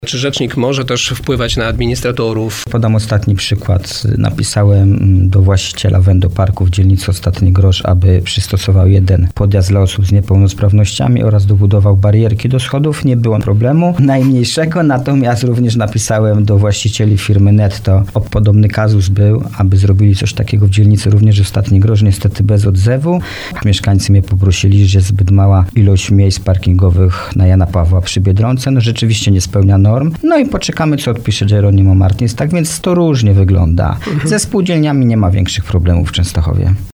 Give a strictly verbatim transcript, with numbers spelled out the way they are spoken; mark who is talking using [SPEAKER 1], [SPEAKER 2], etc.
[SPEAKER 1] Czy rzecznik może też wpływać na administratorów?
[SPEAKER 2] Podam ostatni przykład. Napisałem do właściciela Wendoparku w dzielnicy Ostatni Grosz, aby przystosował jeden podjazd dla osób z niepełnosprawnościami oraz dobudował barierki do schodów. Nie było problemu najmniejszego, natomiast również napisałem do właścicieli firmy Netto. O podobny kazus był, aby zrobili coś takiego w dzielnicy również Ostatni Grosz, niestety bez odzewu. Mieszkańcy mnie poprosili, że zbyt mała ilość miejsc parkingowych na Jana Pawła przy Biedronce. No rzeczywiście nie spełnia norm. No i poczekamy, co odpisze Geronimo Martins. Tak więc to różnie wygląda. Ze spółdzielniami nie ma większych problemów w Częstochowie.